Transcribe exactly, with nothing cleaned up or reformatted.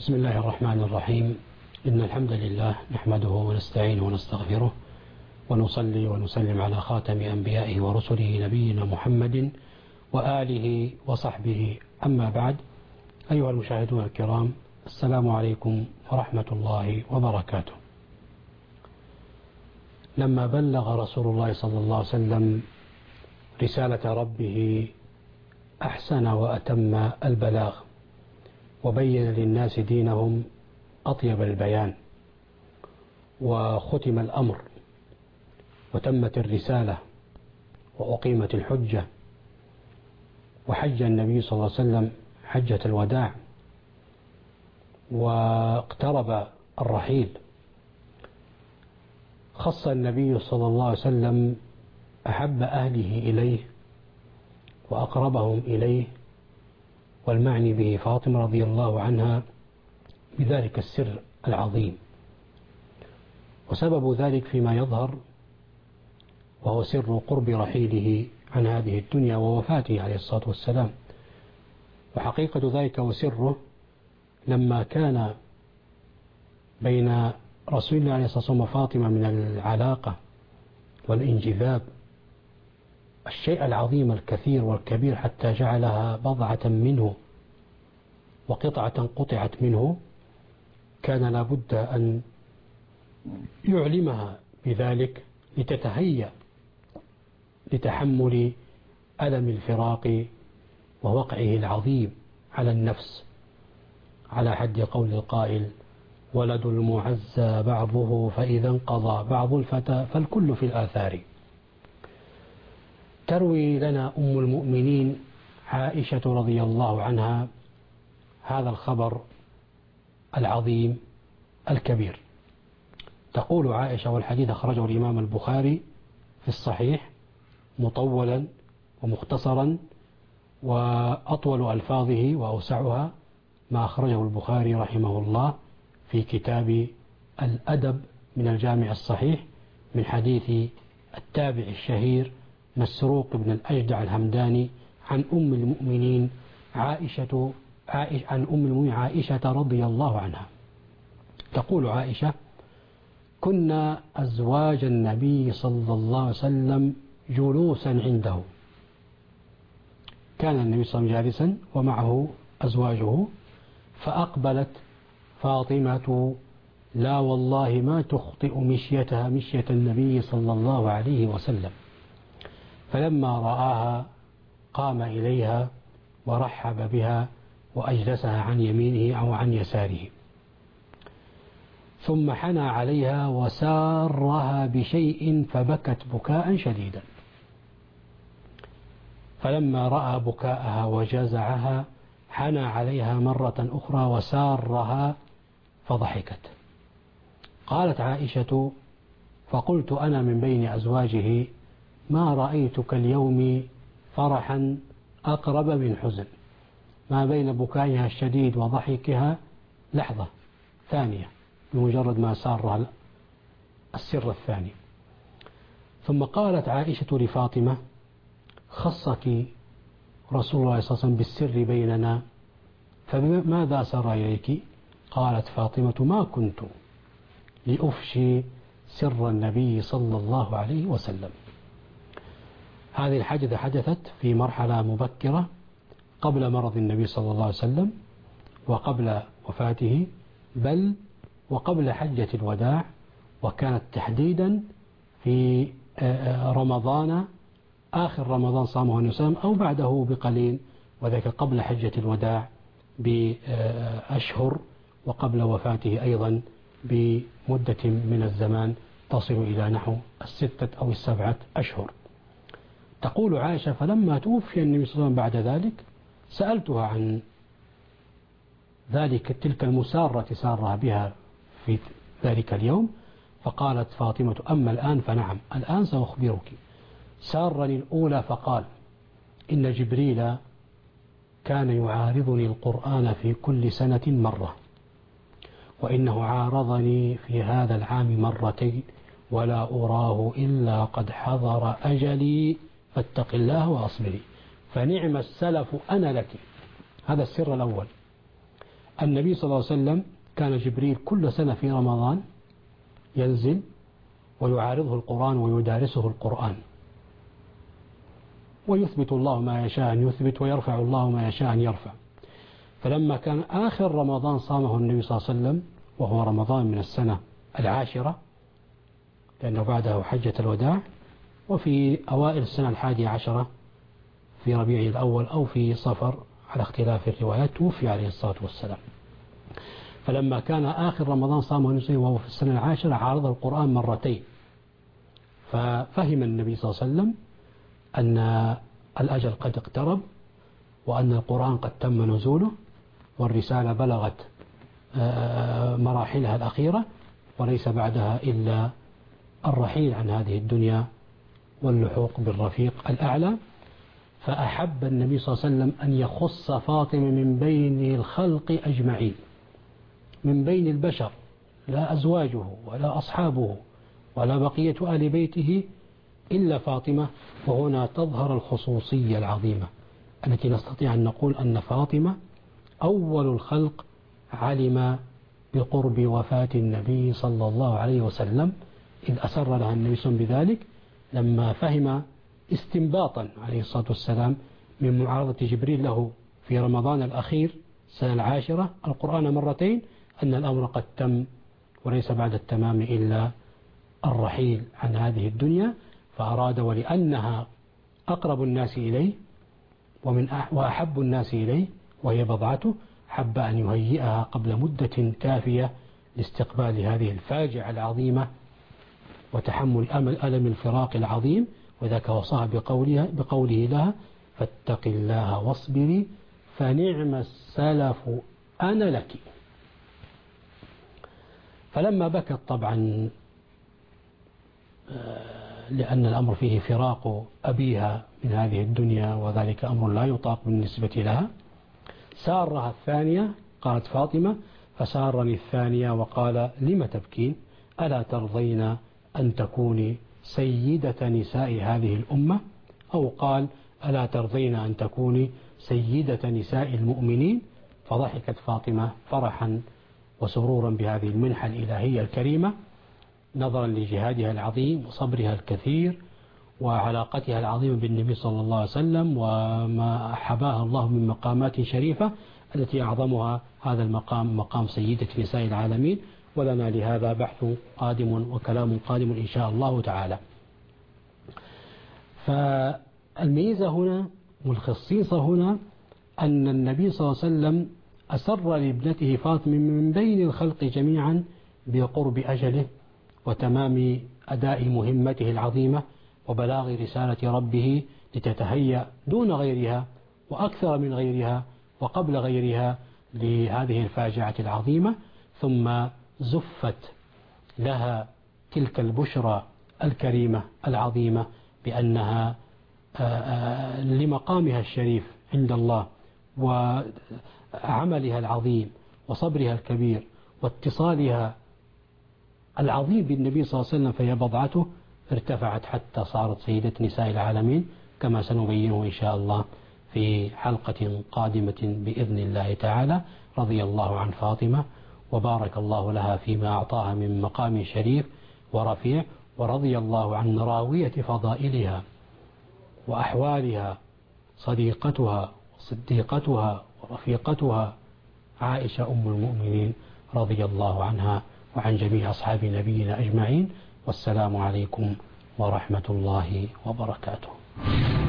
بسم الله الرحمن الرحيم. إن الحمد لله نحمده ونستعينه ونستغفره ونصلي ونسلم على خاتم أنبيائه ورسله نبينا محمد وآله وصحبه. أما بعد، أيها المشاهدون الكرام، السلام عليكم ورحمة الله وبركاته. لما بلغ رسول الله صلى الله عليه وسلم رسالة ربه أحسن وأتم البلاغ، وبين للناس دينهم أطيب البيان، وختم الأمر وتمت الرسالة وأقيمت الحجة، وحج النبي صلى الله عليه وسلم حجة الوداع، واقترب الرحيل. خص النبي صلى الله عليه وسلم أحب أهله إليه وأقربهم إليه، والمعني به فاطمة رضي الله عنها، بذلك السر العظيم. وسبب ذلك فيما يظهر، وهو سر قرب رحيله عن هذه الدنيا ووفاته عليه الصلاة والسلام. وحقيقة ذلك وسره لما كان بين رسول الله عليه الصلاة والسلام وفاطمة من العلاقة والانجذاب الشيء العظيم الكثير والكبير، حتى جعلها بضعة منه وقطعة قطعت منه، كان لابد أن يعلمها بذلك لتتهيأ لتحمل ألم الفراق ووقعه العظيم على النفس، على حد قول القائل: ولد المعزى بعضه فإذا انقضى بعض الفتى فالكل في الآثار. تروي لنا أم المؤمنين عائشة رضي الله عنها هذا الخبر العظيم الكبير. تقول عائشة، والحديث أخرجه الإمام البخاري في الصحيح مطولا ومختصرا، وأطول ألفاظه وأوسعها ما أخرجه البخاري رحمه الله في كتاب الأدب من الجامع الصحيح، من حديث التابع الشهير مسروق بن الأجدع الهمداني عن أم المؤمنين عائشة عائشة عن أم المؤمنين عائشة رضي الله عنها. تقول عائشة: كنا أزواج النبي صلى الله عليه وسلم جلوسا عنده. كان النبي صلى الله عليه وسلم جالسا ومعه أزواجه، فأقبلت فاطمة: لا والله ما تخطئ مشيتها مشية النبي صلى الله عليه وسلم. فلما رآها قام إليها ورحب بها وأجلسها عن يمينه أو عن يساره، ثم حنى عليها وسارها بشيء فبكت بكاء شديدا. فلما رأى بكاءها وجزعها حنى عليها مرة أخرى وسارها فضحكت. قالت عائشة: فقلت أنا من بين أزواجه: ما رأيتك اليوم فرحا أقرب من حزن. ما بين بكائها الشديد وضحكها لحظة ثانية بمجرد ما سارها السر الثاني. ثم قالت عائشة لفاطمة: خصك رسول الله صلى الله عليه وسلم بالسر بيننا، فماذا سر إليك؟ قالت فاطمة: ما كنت لأفشي سر النبي صلى الله عليه وسلم. هذه الحادثة حدثت في مرحلة مبكرة قبل مرض النبي صلى الله عليه وسلم وقبل وفاته، بل وقبل حجة الوداع، وكانت تحديدا في رمضان، آخر رمضان صامه النبي صلى الله عليه وسلم أو بعده بقليل، وذلك قبل حجة الوداع بأشهر، وقبل وفاته أيضا بمدة من الزمان تصل إلى نحو الستة أو السبعة أشهر. تقول عائشة: فلما توفي النبي صلى الله عليه وسلم بعد ذلك سألتها عن ذلك تلك المسارة سارها بها في ذلك اليوم، فقالت فاطمة: أما الآن فنعم، الآن سأخبرك. سارني الأولى فقال: إن جبريل كان يعارضني القرآن في كل سنة مرة، وإنه عارضني في هذا العام مرتين، ولا أراه إلا قد حضر أجلي، فاتق الله وأصبري، فنعم السلف أنا لك. هذا السر الأول. النبي صلى الله عليه وسلم كان جبريل كل سنة في رمضان ينزل ويعارضه القرآن ويدارسه القرآن، ويثبت الله ما يشاء أن يثبت ويرفع الله ما يشاء أن يرفع. فلما كان آخر رمضان صامه النبي صلى الله عليه وسلم وهو رمضان من السنة العاشرة لأنه بعده حجة الوداع، وفي أوائل السنة الحادية عشرة في ربيع الأول أو في صفر على اختلاف الروايات توفي عليه الصلاة والسلام. فلما كان آخر رمضان صامه النبي وهو في السنة العاشرة عارض القرآن مرتين، ففهم النبي صلى الله عليه وسلم أن الأجل قد اقترب وأن القرآن قد تم نزوله والرسالة بلغت مراحلها الأخيرة وليس بعدها إلا الرحيل عن هذه الدنيا واللحوق بالرفيق الأعلى. فأحب النبي صلى الله عليه وسلم أن يخص فاطمة من بين الخلق أجمعين، من بين البشر، لا أزواجه ولا أصحابه ولا بقية آل بيته إلا فاطمة. وهنا تظهر الخصوصية العظيمة التي نستطيع أن نقول أن فاطمة أول الخلق علم بقرب وفاة النبي صلى الله عليه وسلم، إذ أسر لها النبي صلى الله عليه وسلم بذلك لما فهم استنباطا عليه الصلاة والسلام من معارضة جبريل له في رمضان الأخير السنة العاشرة القرآن مرتين أن الأمر قد تم وليس بعد التمام إلا الرحيل عن هذه الدنيا. فأراد ولأنها أقرب الناس إليه ومن وأحب الناس إليه وهي بضعته حب أن يهيئها قبل مدة كافية لاستقبال هذه الفاجعة العظيمة وتحمل أمل ألم الفراق العظيم. وذاك وصاها بقوله, بقوله لها فاتق الله واصبري فنعم السلف أنا لك. فلما بكت طبعا لأن الأمر فيه فراق أبيها من هذه الدنيا وذلك أمر لا يطاق بالنسبة لها، سارها الثانية قالت فاطمة فسارني الثانية وقال لم تبكين ألا ترضين أن تكوني سيدة نساء هذه الأمة، أو قال ألا ترضين أن تكوني سيدة نساء المؤمنين. فضحكت فاطمة فرحا وسرورا بهذه المنحة الإلهية الكريمة نظرا لجهادها العظيم وصبرها الكثير وعلاقتها العظيمة بالنبي صلى الله عليه وسلم وما حباها الله من مقامات شريفة التي أعظمها هذا المقام مقام سيدة نساء العالمين. ولنا لهذا بحث قادم وكلام قادم إن شاء الله تعالى. فالميزة هنا والخصيصة هنا أن النبي صلى الله عليه وسلم أسر لابنته فاطمة من بين الخلق جميعا بقرب أجله وتمام أداء مهمته العظيمة وبلاغ رسالة ربه لتتهيأ دون غيرها وأكثر من غيرها وقبل غيرها لهذه الفاجعة العظيمة. ثم زفت لها تلك البشرى الكريمة العظيمة بأنها لمقامها الشريف عند الله وعملها العظيم وصبرها الكبير واتصالها العظيم بالنبي صلى الله عليه وسلم فهي بضعته ارتفعت حتى صارت سيدة نساء العالمين كما سنبينه إن شاء الله في حلقة قادمة بإذن الله تعالى. رضي الله عن فاطمة وبارك الله لها فيما أعطاها من مقام شريف ورفيع، ورضي الله عن راوية فضائلها وأحوالها صديقتها وصديقتها ورفيقتها عائشة أم المؤمنين رضي الله عنها وعن جميع أصحاب نبينا أجمعين. والسلام عليكم ورحمة الله وبركاته.